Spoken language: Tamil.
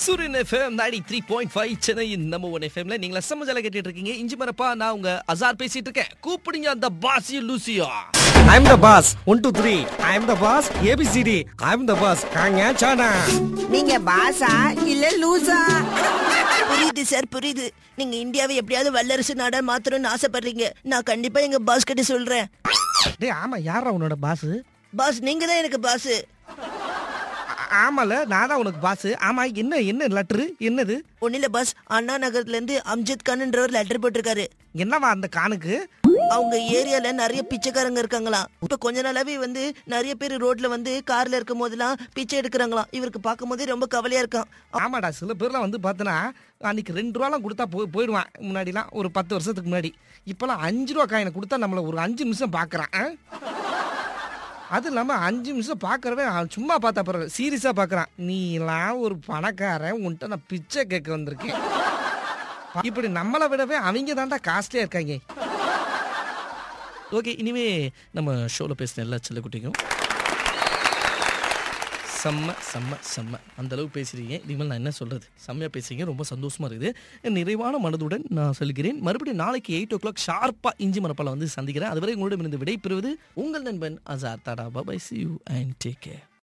சூரியன் எஃப்எம் 93.5 சென்னையின் நம்பர் 1 எஃப்எம்ல நீங்க சமஜால கேட்டுட்டு இருக்கீங்க. இஞ்சி மரப்பா, நான் உங்க அசார் பேசிட்டு இருக்கேன். கூப்பிடுங்க அந்த பாஸ் லூசியா. I am the boss. 1 2 3. I am the boss. ABCD. I am the boss. காங்க சானா. நீங்க பாஸா இல்ல லூசா? புரியுது சார், புரியுது. நீங்க இந்தியாவை எப்படியாவது வல்லரசு நாடா மாத்தணும்னு ஆசைப்படுறீங்க. நான் கண்டிப்பா எங்க பாஸ் கிட்ட சொல்றேன். டேய் ஆமா, யாரா உன்னோட பாஸ்? பாஸ் நீங்க தான் எனக்கு பாஸ். ஆமால, நான் தான் உனக்கு பாஸ். ஆமா, என்ன லெட்டர் என்னது? ஒன்னில பாஸ், அண்ணா நகரத்துல இருந்து அம்ஜத் கான்ன்றவர் லெட்டர் போட்டிருக்காரு. என்னவா அந்த கானுக்கு? அவங்க ஏரியால நிறைய பிச்சைக்காரங்க இருக்காங்களாம். இப்ப கொஞ்ச நாளாவே நிறைய பேர் ரோட்ல கார்ல இருக்கும் போதெல்லாம் பிச்சை எடுக்கிறாங்களாம். இவருக்கு பார்க்கும் போதே ரொம்ப கவலையா இருக்கான். ஆமாடா, சில பேர்லாம் பார்த்தனா அன்னைக்கு 2 ரூபாலாம் கொடுத்தா போயிடுவான். முன்னாடிலாம் ஒரு 10 வருஷத்துக்கு முன்னாடி. இப்பெல்லாம் 5 ரூபா காயினை கொடுத்தா நம்மள ஒரு 5 நிமிஷம் பாக்குறான். அது இல்லாம 5 நிமிஷம் பாக்குறவே சும்மா பார்த்தா பரவாயில்ல, சீரியஸா பாக்குறான். நீலாம் ஒரு பணக்காரன், உன்கிட்ட நான் பிச்சை கேட்க வந்திருக்கேன். இப்படி நம்மளை விடவே அவங்க தான்டா காஸ்ட்லியா இருக்காங்க. ஓகே, இனிமே நம்ம ஷோவில் பேசின எல்லா செல்ல குட்டிக்கும் செம்ம அந்த அளவு பேசுறீங்க. இனிமேல் நான் என்ன சொல்றது, செம்மையா பேசுறீங்க, ரொம்ப சந்தோஷமா இருக்குது. நிறைவான மனதுடன் நான் சொல்கிறேன். மறுபடியும் நாளைக்கு 8 o'clock ஷார்ப்பா இஞ்சி மரப்பால சந்திக்கிறேன். அதுவரை உங்களிடம் இருந்து விடை பெறுவது உங்கள் நண்பன் Azhar. Tata, bye, see you and take care.